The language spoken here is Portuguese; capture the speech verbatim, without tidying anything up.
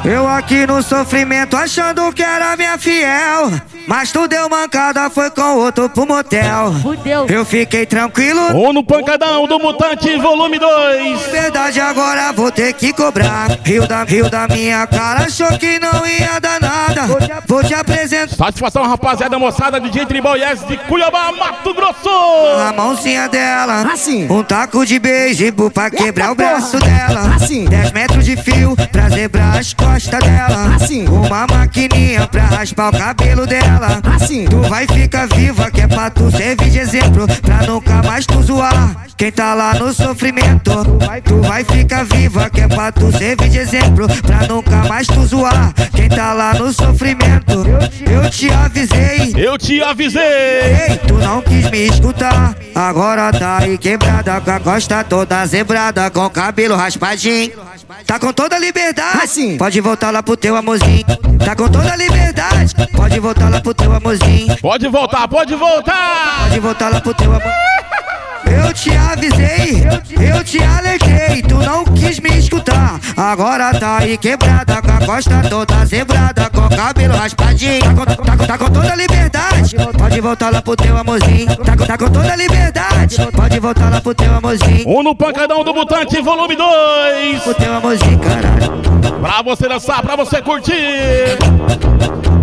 Eu aqui no sofrimento achando que era minha fiel, mas tu deu mancada, foi com outro pro motel. Fudeu. Eu fiquei tranquilo. Ou no pancadão do Mutante volume dois. Verdade, agora vou ter que cobrar. Rio da, rio da minha cara, achou que não ia dar nada. Vou te apresentar. Satisfação, rapaziada, moçada de D J Tribal S de Cuiabá, Mato Grosso. A mãozinha dela, assim. Um taco de beijo pra quebrar Eita o braço porra. Dela, assim. Dez metros de fio pra zebrar as costas dela, assim. Uma maquininha pra raspar o cabelo dela, assim. Tu vai ficar viva que é pra tu servir de exemplo, pra nunca mais tu zoar quem tá lá no sofrimento. Tu vai ficar viva que é pra tu servir de exemplo, pra nunca mais tu zoar quem tá lá no sofrimento. Eu te avisei, eu te avisei. Ei, tu não quis me escutar, agora tá aí quebrada, com a costa toda zebrada, com o cabelo raspadinho. Tá com toda a liberdade, assim. Pode voltar lá pro teu amorzinho. Tá com toda a liberdade, pode voltar lá pro teu amorzinho. Pode voltar, pode voltar. Pode voltar lá pro teu amor. Eu te avisei, eu te alertei, tu não quis me escutar. Agora tá aí quebrada, com a costa toda zebrada, com o cabelo raspadinho. Tá com, tá com, tá com toda a liberdade, pode voltar lá pro teu amorzinho. Tá com, tá com toda a liberdade, pode voltar lá pro teu amorzinho. Ou no pancadão do Mutante volume dois. Pro teu amorzinho, caralho. Pra você dançar, pra você curtir.